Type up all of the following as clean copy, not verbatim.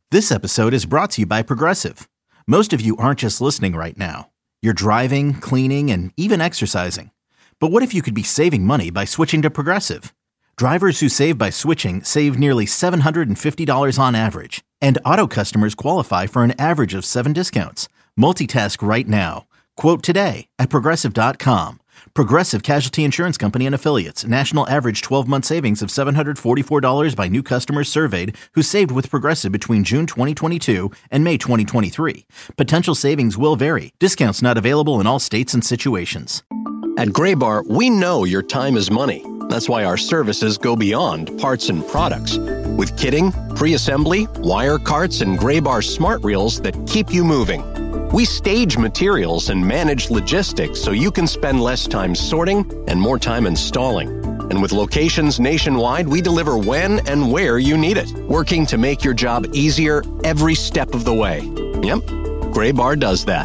This episode is brought to you by Progressive. Most of you aren't just listening right now. You're driving, cleaning, and even exercising. But what if you could be saving money by switching to Progressive? Drivers who save by switching save nearly $750 on average. And auto customers qualify for an average of 7 discounts. Multitask right now. Quote today at Progressive.com. Progressive Casualty Insurance Company and Affiliates. National average 12-month savings of $744 by new customers surveyed who saved with Progressive between June 2022 and May 2023. Potential savings will vary. Discounts not available in all states and situations. At Graybar, we know your time is money. That's why our services go beyond parts and products. With kitting, pre-assembly, wire carts, and Graybar smart reels that keep you moving. We stage materials and manage logistics so you can spend less time sorting and more time installing. And with locations nationwide, we deliver when and where you need it, working to make your job easier every step of the way. Yep, Graybar does that.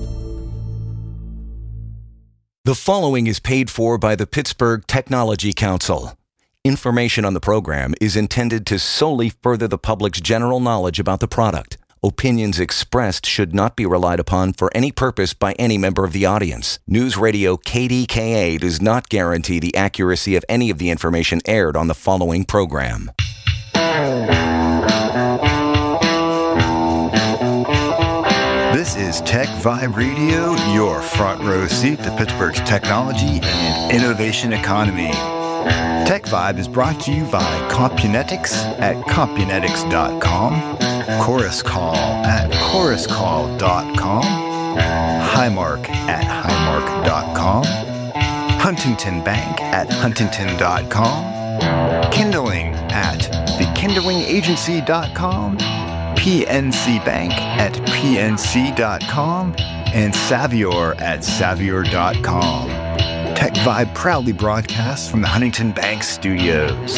The following is paid for by the Pittsburgh Technology Council. Information on the program is intended to solely further the public's general knowledge about the product. Opinions expressed should not be relied upon for any purpose by any member of the audience. News Radio KDKA does not guarantee the accuracy of any of the information aired on the following program. This is Tech Vibe Radio, your front row seat to Pittsburgh's technology and innovation economy. Tech Vibe is brought to you by Compunetics at Compunetics.com, Chorus Call at ChorusCall.com, Highmark at Highmark.com, Huntington Bank at Huntington.com, Kindling at TheKindlingAgency.com, PNC Bank at PNC.com, and Savior at Savior.com. Tech Vibe proudly broadcasts from the Huntington Bank Studios.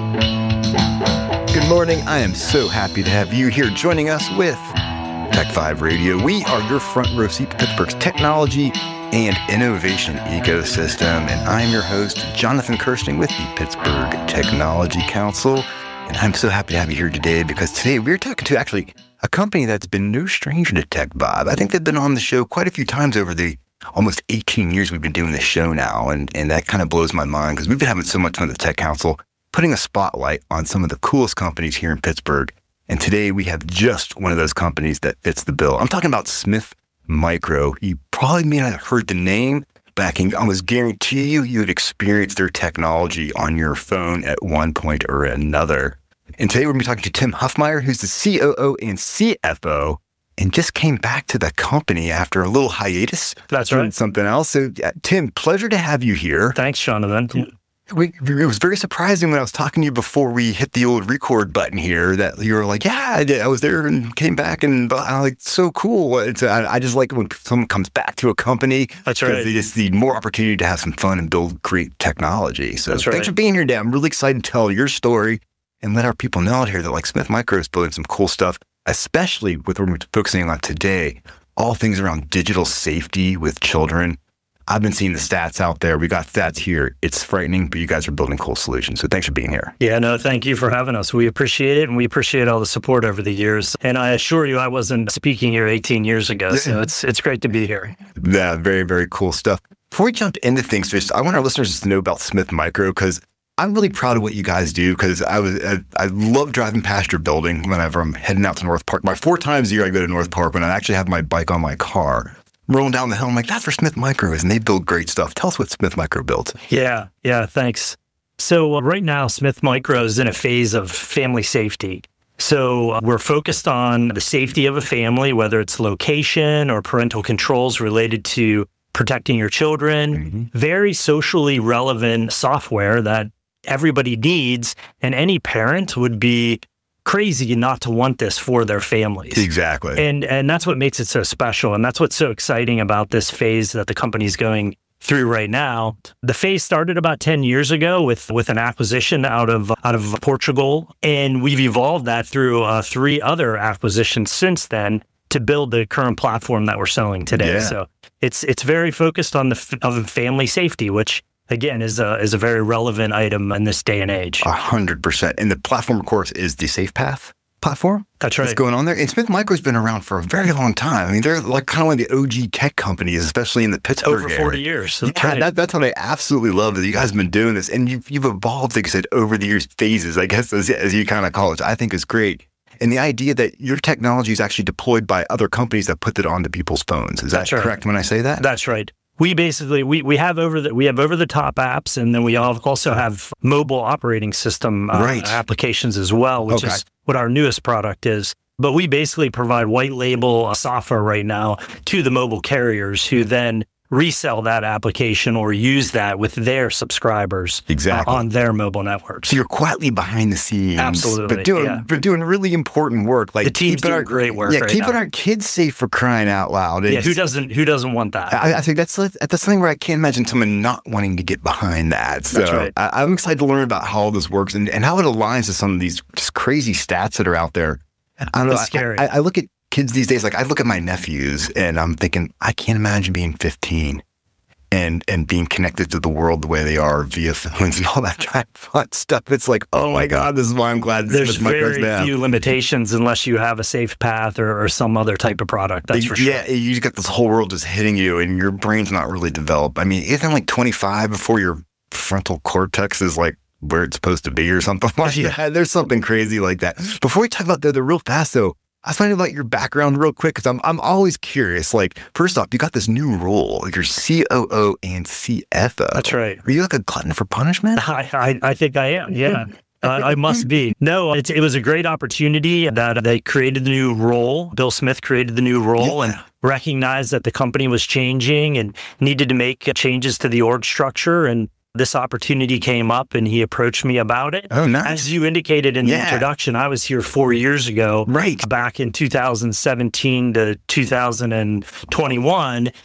Good morning. I am so happy to have you here joining us with Tech Vibe Radio. We are your front row seat to Pittsburgh's technology and innovation ecosystem. And I'm your host, Jonathan Kirsting with the Pittsburgh Technology Council. And I'm so happy to have you here today because today we're talking to actually a company that's been no stranger to Tech Vibe. I think they've been on the show quite a few times over the almost 18 years we've been doing this show now. And that kind of blows my mind because we've been having so much fun at the Tech Council, putting a spotlight on some of the coolest companies here in Pittsburgh. And today we have just one of those companies that fits the bill. I'm talking about Smith Micro. You probably may not have heard the name, but I can almost guarantee you would experience their technology on your phone at one point or another. And today we're going to be talking to Tim Huffmyer, who's the COO and CFO, and just came back to the company after a little hiatus. That's right. Something else. So, Tim, pleasure to have you here. Thanks, Jonathan. It was very surprising when I was talking to you before we hit the old record button here that you were like, yeah, I was there and came back, and I'm like, so cool. I just like when someone comes back to a company. That's right. They just need more opportunity to have some fun and build great technology. So That's right. Thanks for being here, Dan. I'm really excited to tell your story and let our people know out here that like Smith Micro is building some cool stuff, especially with what we're focusing on today, all things around digital safety with children. I've been seeing the stats out there. We got stats here. It's frightening, but you guys are building cool solutions. So thanks for being here. Yeah, no, thank you for having us. We appreciate it, and we appreciate all the support over the years. And I assure you, I wasn't speaking here 18 years ago, so it's great to be here. Yeah, very, very cool stuff. Before we jump into things, I want our listeners to know about Smith Micro because I'm really proud of what you guys do because I love driving past your building whenever I'm heading out to North Park. My 4 times a year I go to North Park when I actually have my bike on my car. I'm rolling down the hill, I'm like, that's where Smith Micro is, and they build great stuff. Tell us what Smith Micro built. Yeah, thanks. So right now, Smith Micro is in a phase of family safety. So we're focused on the safety of a family, whether it's location or parental controls related to protecting your children, very socially relevant software that everybody needs, and any parent would be crazy not to want this for their families. Exactly. And that's what makes it so special. And that's what's so exciting about this phase that the company's going through right now. The phase started about 10 years ago with an acquisition out of Portugal. And we've evolved that through 3 other acquisitions since then to build the current platform that we're selling today. Yeah. So it's very focused on the family safety, which again is a very relevant item in this day and age. 100%. And the platform, of course, is the SafePath platform. That's right. What's going on there? And Smith Micro's been around for a very long time. I mean, they're like kind of one of the OG tech companies, especially in the Pittsburgh Over area. 40 years. That's Yeah, right. that's what I absolutely love, that you guys have been doing this. And you've evolved, like I said, over the years, phases, I guess, as you kind of call it, which I think is great. And the idea that your technology is actually deployed by other companies that put it onto people's phones. Is that That's right. correct when I say that? That's right. We basically we have over the top apps, and then we also have mobile operating system Right. applications as well, which is what our newest product is. But we basically provide white label software right now to the mobile carriers, who then resell that application or use that with their subscribers on their mobile networks. So you're quietly behind the scenes, Absolutely, but doing really important work. Like the team's doing great work. Yeah, right keeping now. our kids safe, for crying out loud. Yeah, who doesn't want that? I think that's something where I can't imagine someone not wanting to get behind that. So That's right. I'm excited to learn about how all this works and how it aligns to some of these just crazy stats that are out there. I don't know. It's scary. I look at kids these days, like I look at my nephews and I'm thinking, I can't imagine being 15 and being connected to the world the way they are via phones and all that kind of fun stuff. It's like, oh my God, this is why I'm glad There's very now. few limitations unless you have a safe path or some other type of product. That's for sure. Yeah, you just got this whole world just hitting you and your brain's not really developed. I mean, isn't like 25 before your frontal cortex is like where it's supposed to be or something like that? There's something crazy like that. Before we talk about the real fast though, I was finding about your background real quick because I'm always curious. Like, first off, you got this new role, like you're COO and CFO. That's right. Are you like a glutton for punishment? I think I am. Yeah. I must be. No, it was a great opportunity that they created the new role. Bill Smith created the new role and recognized that the company was changing and needed to make changes to the org structure. And this opportunity came up and he approached me about it. Oh, nice. As you indicated in the introduction, I was here 4 years ago. Right. Back in 2017 to 2021.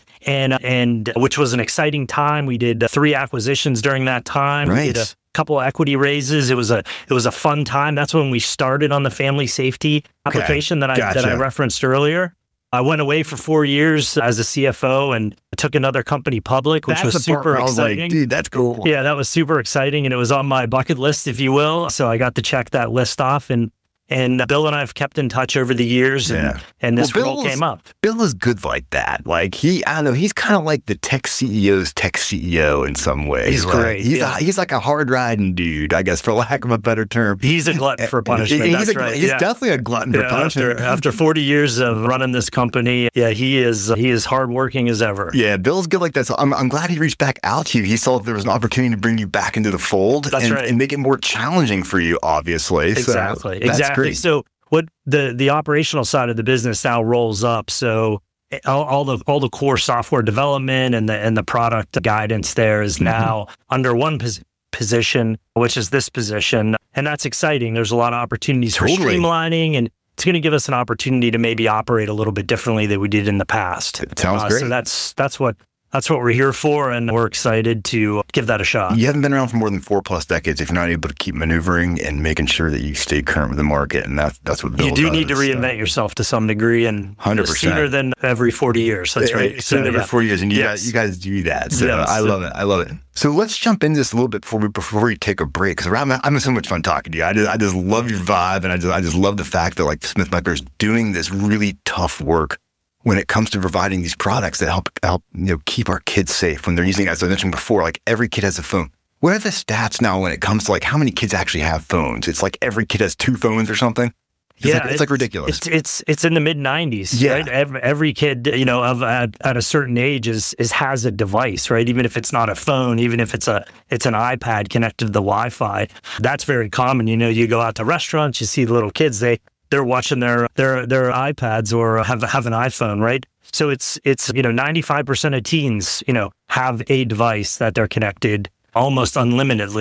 And which was an exciting time. We did 3 acquisitions during that time. Right. We did a couple of equity raises. It was a fun time. That's when we started on the family safety application that I referenced earlier. I went away for 4 years as a CFO and took another company public, which was super exciting. I was like, dude, that's cool. Yeah, that was super exciting, and it was on my bucket list, if you will. So I got to check that list off, and Bill and I have kept in touch over the years, and this role came up. Bill is good like that. Like I don't know, he's kind of like the tech CEO's tech CEO in some ways. He's great. He's like a hard riding dude, I guess, for lack of a better term. He's a glutton for punishment. That's right. He's definitely a glutton for punishment. After 40 years of running this company, he is hardworking as ever. Yeah, Bill's good like that. So I'm glad he reached back out to you. He saw there was an opportunity to bring you back into the fold and make it more challenging for you, obviously. Exactly. So that's great. So what the operational side of the business now rolls up. So all the core software development and the product guidance there is now under one position, which is this position, and that's exciting. There's a lot of opportunities for streamlining, and it's going to give us an opportunity to maybe operate a little bit differently than we did in the past. It sounds great. So that's what we're here for, and we're excited to give that a shot. You haven't been around for more than 4+ decades if you're not able to keep maneuvering and making sure that you stay current with the market, and that's what Bill You do does. need to reinvent yourself to some degree, and 100%. Sooner than every 40 years. That's right. Sooner than every 40 years, and you guys do that. So I love it. So let's jump into this a little bit before we take a break, because I'm having so much fun talking to you. I just love your vibe, and I just love the fact that like Smith Micro is doing this really tough work when it comes to providing these products that help keep our kids safe when they're using, as I mentioned before, like every kid has a phone. What are the stats now when it comes to like how many kids actually have phones? It's like every kid has 2 phones or something. It's like ridiculous. It's in the mid 90s. Yeah. Right? Every kid, at a certain age has a device, right? Even if it's not a phone, even if it's an iPad connected to the Wi-Fi, that's very common. You go out to restaurants, you see the little kids, they're watching their iPads or have an iPhone, right? So it's 95% of teens, have a device that they're connected almost unlimited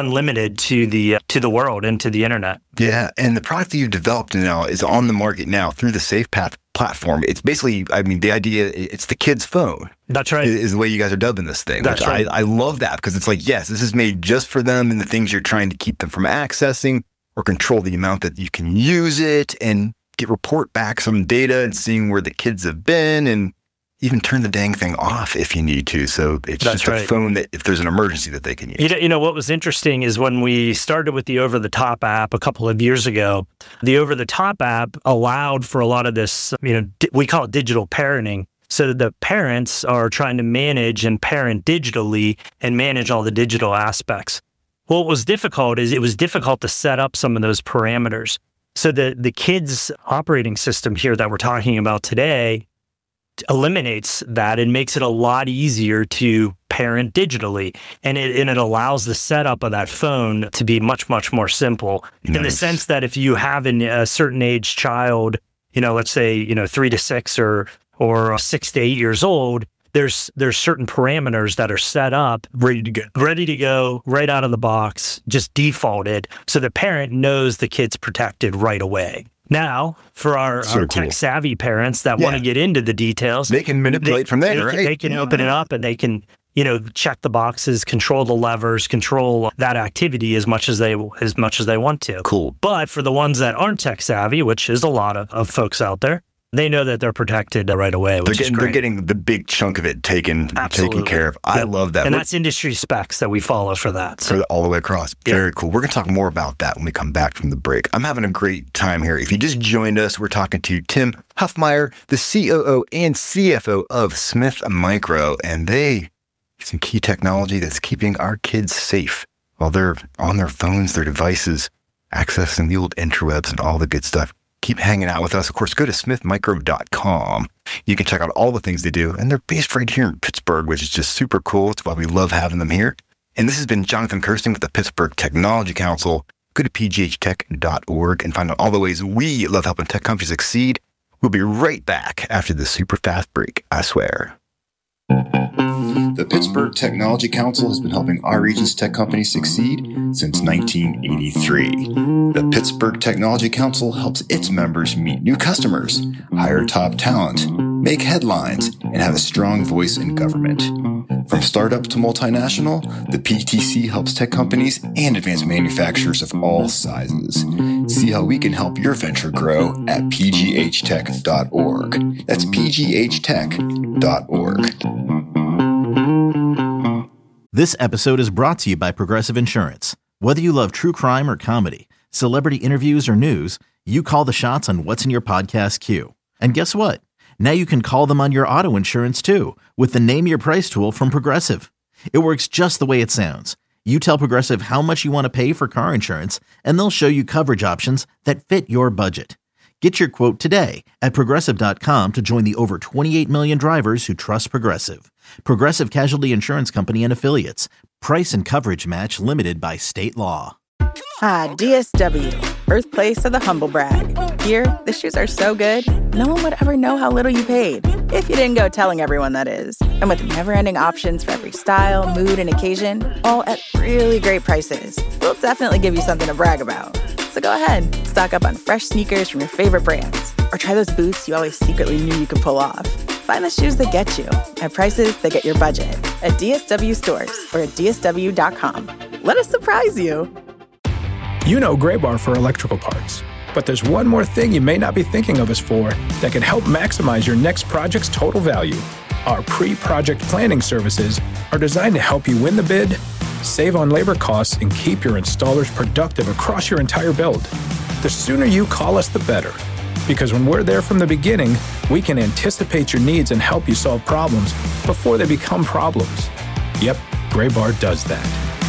to the world and to the internet. Yeah, and the product that you've developed now is on the market now through the SafePath platform. It's basically, the idea, it's the kid's phone. That's right. Is the way you guys are dubbing this thing. That's right. I love that because it's like, yes, this is made just for them and the things you're trying to keep them from accessing, or control the amount that you can use it and report back some data and seeing where the kids have been. And even turn the dang thing off if you need to. So it's That's just right. a phone that if there's an emergency that they can use. You know, what was interesting is when we started with the over-the-top app a couple of years ago, the over-the-top app allowed for a lot of this, we call it digital parenting. So the parents are trying to manage and parent digitally and manage all the digital aspects. What was difficult is it was difficult to set up some of those parameters. So the kids' operating system here that we're talking about today eliminates that and makes it a lot easier to parent digitally. And it allows the setup of that phone to be much, much more simple in the sense that if you have a certain age child, let's say, 3 to 6 or 6 to 8 years old, there's certain parameters that are set up, ready to go right out of the box, just defaulted. So the parent knows the kid's protected right away. Now, for our tech-savvy parents that want to get into the details, they can manipulate from there, right? They can open it up and they can, check the boxes, control the levers, control that activity as much as they want to. Cool. But for the ones that aren't tech-savvy, which is a lot of folks out there, they know that they're protected right away, which is great. They're getting the big chunk of it taken care of. I love that. And that's industry specs that we follow for that. So. All the way across. Very cool. We're going to talk more about that when we come back from the break. I'm having a great time here. If you just joined us, we're talking to Tim Huffmyer, the COO and CFO of Smith Micro, and they have some key technology that's keeping our kids safe while they're on their phones, their devices, accessing the old interwebs and all the good stuff. Keep hanging out with us. Of course, go to smithmicro.com. You can check out all the things they do. And they're based right here in Pittsburgh, which is just super cool. It's why we love having them here. And this has been Jonathan Kirsting with the Pittsburgh Technology Council. Go to pghtech.org and find out all the ways we love helping tech companies succeed. We'll be right back after this super fast break, I swear. The Pittsburgh Technology Council has been helping our region's tech companies succeed since 1983. The Pittsburgh Technology Council helps its members meet new customers, hire top talent, make headlines, and have a strong voice in government. From startup to multinational, the PTC helps tech companies and advanced manufacturers of all sizes. See how we can help your venture grow at pghtech.org. That's pghtech.org. This episode is brought to you by Progressive Insurance. Whether you love true crime or comedy, celebrity interviews or news, you call the shots on what's in your podcast queue. And guess what? Now you can call them on your auto insurance too with the Name Your Price tool from Progressive. It works just the way it sounds. You tell Progressive how much you want to pay for car insurance, and they'll show you coverage options that fit your budget. Get your quote today at Progressive.com to join the over 28 million drivers who trust Progressive. Progressive Casualty Insurance Company and Affiliates. Price and coverage match limited by state law. Ah, DSW, birthplace of the humble brag. Here, the shoes are so good, no one would ever know how little you paid. If you didn't go telling everyone, that is. And with never-ending options for every style, mood, and occasion, all at really great prices, we'll definitely give you something to brag about. So go ahead, stock up on fresh sneakers from your favorite brands, or try those boots you always secretly knew you could pull off. Find the shoes that get you at prices that get your budget at DSW stores or at DSW.com. Let us surprise you. You know Graybar for electrical parts, but there's one more thing you may not be thinking of us for that can help maximize your next project's total value. Our pre-project planning services are designed to help you win the bid, save on labor costs, and keep your installers productive across your entire build. The sooner you call us, the better. Because when we're there from the beginning, we can anticipate your needs and help you solve problems before they become problems. Yep, Graybar does that.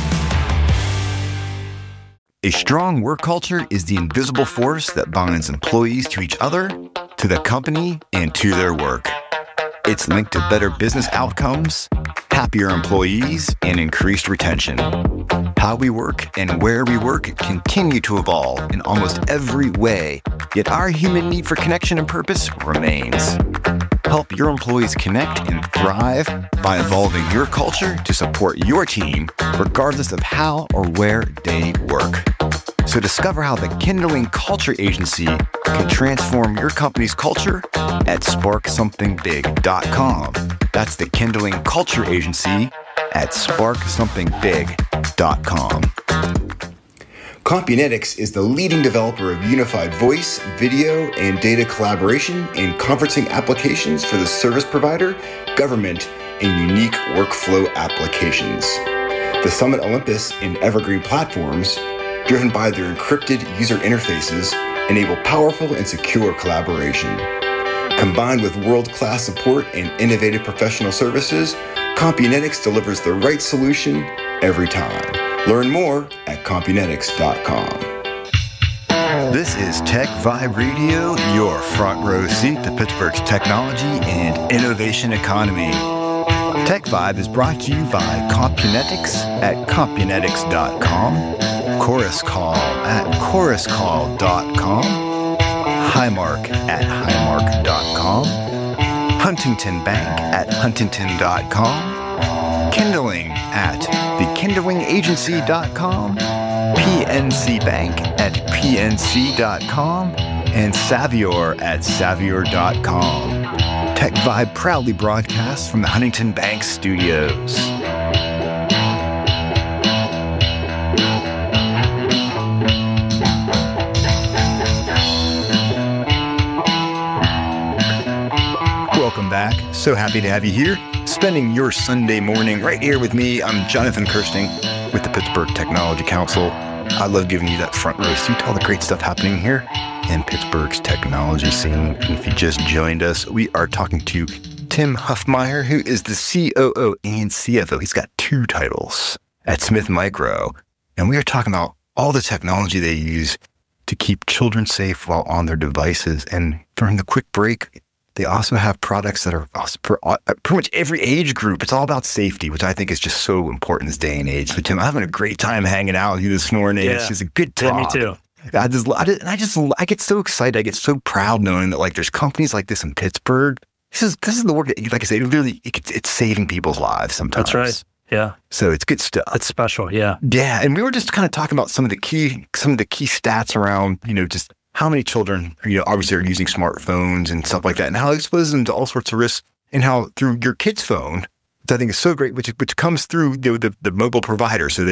A strong work culture is the invisible force that binds employees to each other, to the company, and to their work. It's linked to better business outcomes, happier employees, and increased retention. How we work and where we work continue to evolve in almost every way, yet our human need for connection and purpose remains. Help your employees connect and thrive by evolving your culture to support your team, regardless of how or where they work. So discover how the Kindling Culture Agency can transform your company's culture at sparksomething.big.com. That's the Kindling Culture Agency at sparksomething.big.com. CompuNetics is the leading developer of unified voice, video, and data collaboration and conferencing applications for the service provider, government, and unique workflow applications. The Summit Olympus and Evergreen platforms, driven by their encrypted user interfaces, enable powerful and secure collaboration. Combined with world-class support and innovative professional services, CompuNetics delivers the right solution every time. Learn more at CompuNetics.com. This is Tech Vibe Radio, your front row seat to Pittsburgh's technology and innovation economy. Tech Vibe is brought to you by CompuNetics at CompuNetics.com, Chorus Call at ChorusCall.com, Highmark at Highmark.com, Huntington Bank at Huntington.com, Kindling at TheKindlingAgency.com, PNC Bank at PNC.com, and Savior at Savior.com. Tech Vibe proudly broadcasts from the Huntington Bank Studios. Welcome back. So happy to have you here, spending your Sunday morning right here with me. I'm Jonathan Kirsting with the Pittsburgh Technology Council. I love giving you that front row seat to all the great stuff happening here in Pittsburgh's technology scene. And if you just joined us, we are talking to Tim Huffmyer, who is the COO and CFO. He's got two titles at Smith Micro. And we are talking about all the technology they use to keep children safe while on their devices. And during the quick break, they also have products that are for pretty much every age group. It's all about safety, which I think is just so important this day and age. So, Tim, I'm having a great time hanging out with you this morning. Yeah. It's just a good talk. Yeah, me too. I get so excited. I get so proud knowing that there's companies like this in Pittsburgh. This is the work that, like I say, it's saving people's lives sometimes. That's right. Yeah. So it's good stuff. It's special. Yeah. Yeah. And we were just kind of talking about some of the key stats around, just how many children, obviously are using smartphones and stuff like that, and how it exposes them to all sorts of risks, and how through your kid's phone, which I think is so great, which comes through the mobile provider. So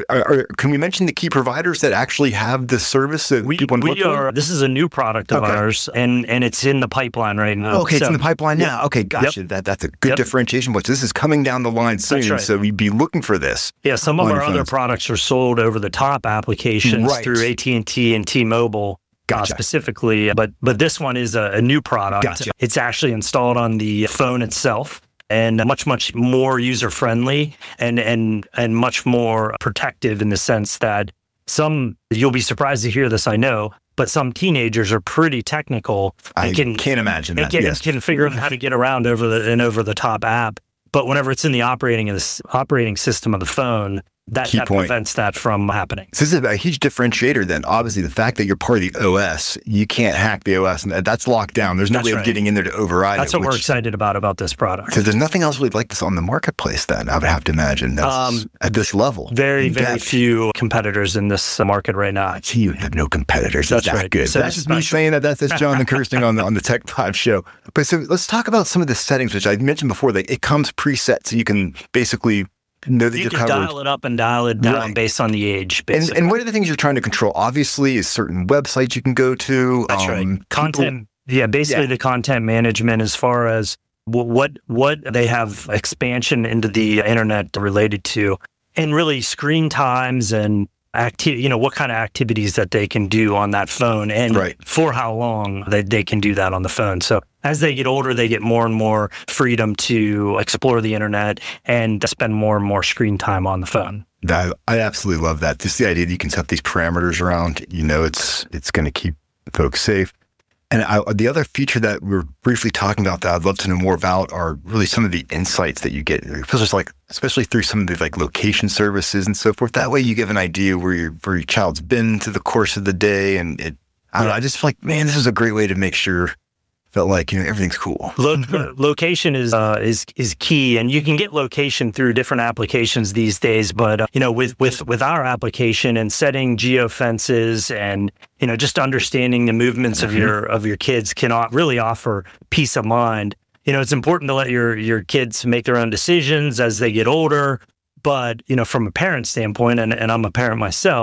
can we mention the key providers that actually have the service that people want to look for? This is a new product of ours, and it's in the pipeline right now. Okay, it's in the pipeline now. Okay, gotcha. Yep. That's a good differentiation. This is coming down the line soon, right. So we'd be looking for this. Yeah, some of our other products are sold over the top applications through AT&T and T-Mobile. Gotcha. Specifically, but this one is a new product. Gotcha. It's actually installed on the phone itself, and much more user friendly and much more protective in the sense that you'll be surprised to hear this, I know, but some teenagers are pretty technical. I can't imagine that. Can figure out how to get around over the top app, but whenever it's in the operating system of the phone, that prevents that from happening. So this is a huge differentiator then. Obviously, the fact that you're part of the OS, you can't hack the OS, and that's locked down. There's no way of getting in there to override That's what we're excited about this product. Because there's nothing else really like this on the marketplace then, I would have to imagine, that's at this level. Very few competitors in this market right now. You have no competitors. That's right. Good. So that's just me saying that. That's Jonathan Kirsting on the Tech Vibe show. But so let's talk about some of the settings, which I mentioned before. It comes preset, so you can basically know that you can dial it up and dial it down based on the age. And what are the things you're trying to control? Obviously, is certain websites you can go to. That's right. Content. The content management as far as what they have expansion into the internet related to, and really screen times and what kind of activities that they can do on that phone, and for how long they can do that on the phone. So as they get older, they get more and more freedom to explore the internet and to spend more and more screen time on the phone. I absolutely love that. Just the idea that you can set these parameters around, it's going to keep folks safe. And the other feature that we're briefly talking about that I'd love to know more about are really some of the insights that you get. It feels like, especially through some of the location services and so forth. That way you give an idea where your child's been through the course of the day. And I just feel like, man, this is a great way to make sure felt like everything's cool. Location is key, and you can get location through different applications these days. But with our application and setting geofences and just understanding the movements of your kids cannot really offer peace of mind. It's important to let your kids make their own decisions as they get older. But from a parent standpoint, and I'm a parent myself,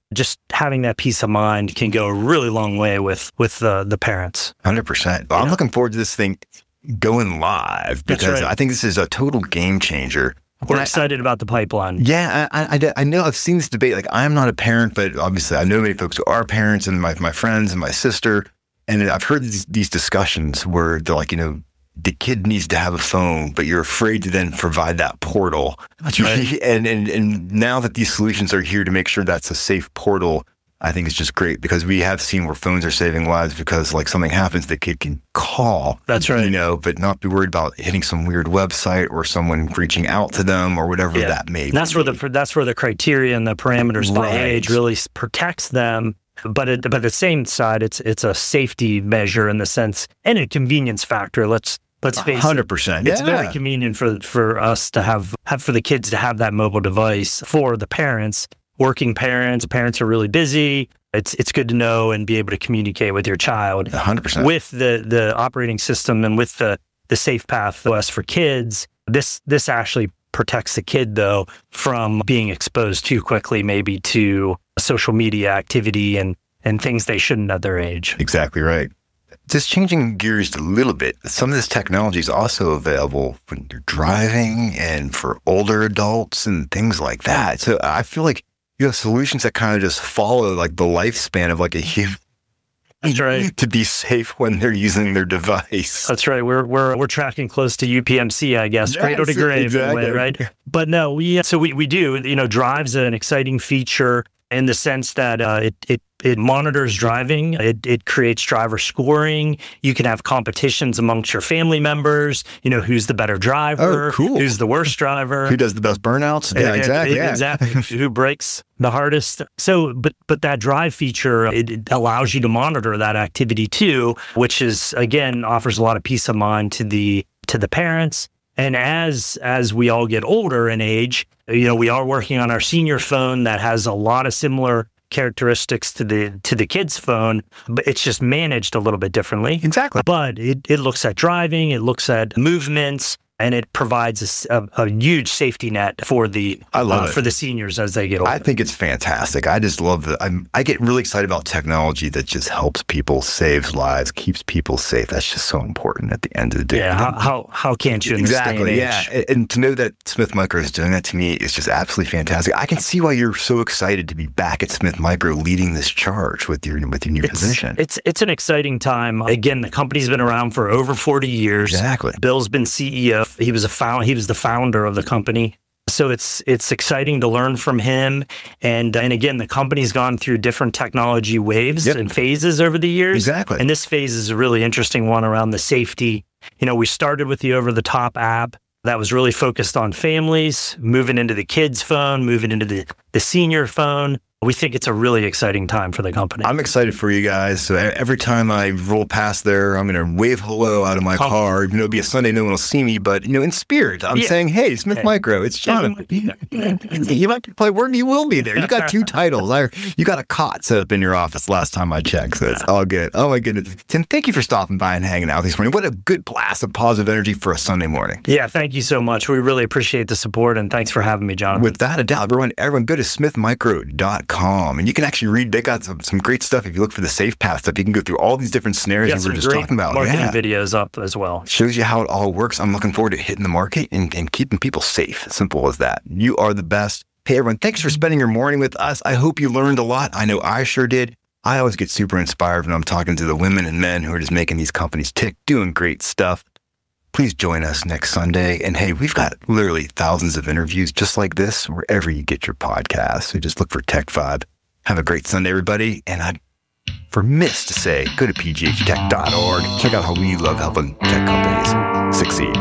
just having that peace of mind can go a really long way with the parents. 100%. Well, I'm looking forward to this thing going live because I think this is a total game changer. We're excited about the pipeline. Yeah, I know I've seen this debate. Like, I'm not a parent, but obviously I know many folks who are parents and my friends and my sister. And I've heard these discussions where they're like, the kid needs to have a phone, but you're afraid to then provide that portal. That's right. And now that these solutions are here to make sure that's a safe portal, I think it's just great because we have seen where phones are saving lives because like something happens, the kid can call. That's right. But not be worried about hitting some weird website or someone reaching out to them or whatever that may be. That's where the criteria and the parameters by age really protects them. But at the same side, it's a safety measure in the sense and a convenience factor. Let's face 100%. it. It's very convenient for us to have for the kids to have that mobile device. For the parents, working parents are really busy. It's good to know and be able to communicate with your child 100% with the operating system and with the SafePath OS for kids. This actually protects the kid though from being exposed too quickly, maybe to social media activity and things they shouldn't at their age. Exactly right. Just changing gears a little bit, some of this technology is also available when you're driving and for older adults and things like that. So I feel like you have solutions that kind of just follow like the lifespan of like a human. That's right. To be safe when they're using their device. That's right. We're tracking close to UPMC, I guess, cradle to grave, exactly. In a way, right? But no, we do. Drive's an exciting feature in the sense that it monitors driving. It creates driver scoring. You can have competitions amongst your family members. Who's the better driver? Oh, cool. Who's the worst driver? Who does the best burnouts? Yeah, exactly. Exactly. Who brakes the hardest? So, but that drive feature, it allows you to monitor that activity too, which is again offers a lot of peace of mind to the parents. And as we all get older in age, we are working on our senior phone that has a lot of similar characteristics to the kid's phone, but it's just managed a little bit differently. Exactly. But it looks at driving, it looks at movements, and it provides a huge safety net for the seniors as they get older. I think it's fantastic. I just love I get really excited about technology that just helps people, saves lives, keeps people safe. That's just so important at the end of the day. Yeah, how can't you in this day and age? Yeah, and to know that Smith Micro is doing that to me is just absolutely fantastic. I can see why you're so excited to be back at Smith Micro leading this charge with your new position. It's an exciting time. Again, the company's been around for over 40 years. Exactly. Bill's been CEO. He was the founder of the company. So it's exciting to learn from him. And again, the company's gone through different technology waves and phases over the years. Exactly. And this phase is a really interesting one around the safety. We started with the over-the-top app that was really focused on families, moving into the kids' phone, moving into the senior phone. We think it's a really exciting time for the company. I'm excited for you guys. So every time I roll past there, I'm going to wave hello out of my car. It'll be a Sunday, no one will see me, but in spirit, I'm saying, "Hey, Smith Micro, it's Jonathan." You might play word, you will be there. You got 2 titles. You got a cot set up in your office last time I checked, so it's all good. Oh my goodness, Tim, thank you for stopping by and hanging out this morning. What a good blast of positive energy for a Sunday morning. Yeah, thank you so much. We really appreciate the support, and thanks for having me, Jonathan. Without a doubt, everyone, go to smithmicro.com. And you can actually read, they got some great stuff. If you look for the SafePath stuff, you can go through all these different scenarios we were just talking about. Marketing videos up as well. Shows you how it all works. I'm looking forward to hitting the market and keeping people safe. Simple as that. You are the best. Hey, everyone, thanks for spending your morning with us. I hope you learned a lot. I know I sure did. I always get super inspired when I'm talking to the women and men who are just making these companies tick, doing great stuff. Please join us next Sunday. And hey, we've got literally thousands of interviews just like this wherever you get your podcasts. So just look for Tech Vibe. Have a great Sunday, everybody. And I'd remiss to say, go to pghtech.org. Check out how we love helping tech companies succeed.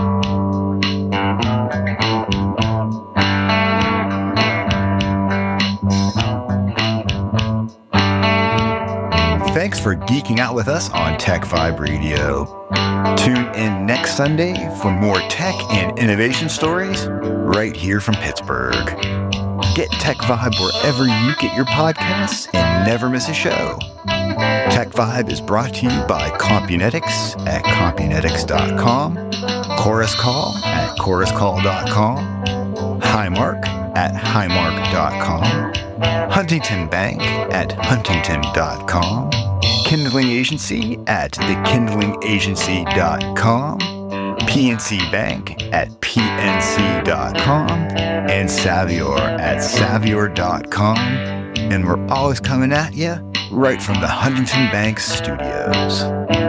Thanks for geeking out with us on Tech Vibe Radio. Tune in next Sunday for more tech and innovation stories right here from Pittsburgh. Get Tech Vibe wherever you get your podcasts and never miss a show. Tech Vibe is brought to you by Compunetics at Compunetics.com, Chorus Call at ChorusCall.com, Highmark at Highmark.com, Huntington Bank at huntington.com, Kindling Agency at thekindlingagency.com, PNC Bank at pnc.com, and Savior at savior.com. And we're always coming at you right from the Huntington Bank studios.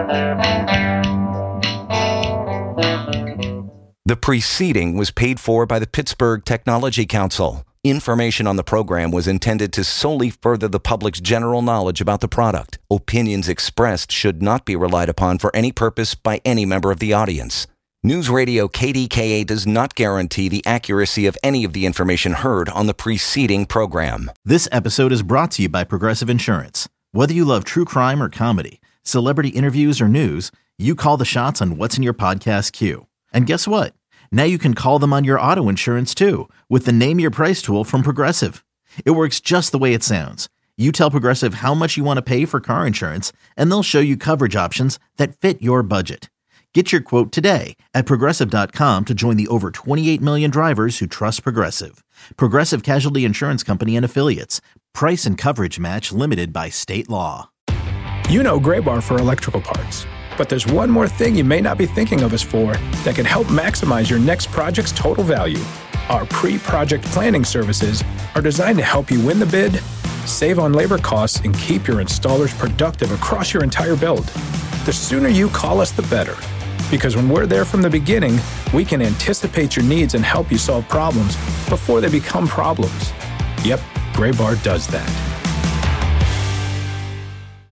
The preceding was paid for by the Pittsburgh Technology Council. Information on the program was intended to solely further the public's general knowledge about the product. Opinions expressed should not be relied upon for any purpose by any member of the audience. News Radio KDKA does not guarantee the accuracy of any of the information heard on the preceding program. This episode is brought to you by Progressive Insurance. Whether you love true crime or comedy, celebrity interviews or news, you call the shots on what's in your podcast queue. And guess what? Now you can call them on your auto insurance too with the Name Your Price tool from Progressive. It works just the way it sounds. You tell Progressive how much you want to pay for car insurance, and they'll show you coverage options that fit your budget. Get your quote today at Progressive.com to join the over 28 million drivers who trust Progressive. Progressive Casualty Insurance Company and Affiliates. Price and coverage match limited by state law. You know Graybar for electrical parts. But there's one more thing you may not be thinking of us for that can help maximize your next project's total value. Our pre-project planning services are designed to help you win the bid, save on labor costs, and keep your installers productive across your entire build. The sooner you call us, the better. Because when we're there from the beginning, we can anticipate your needs and help you solve problems before they become problems. Yep, Graybar does that.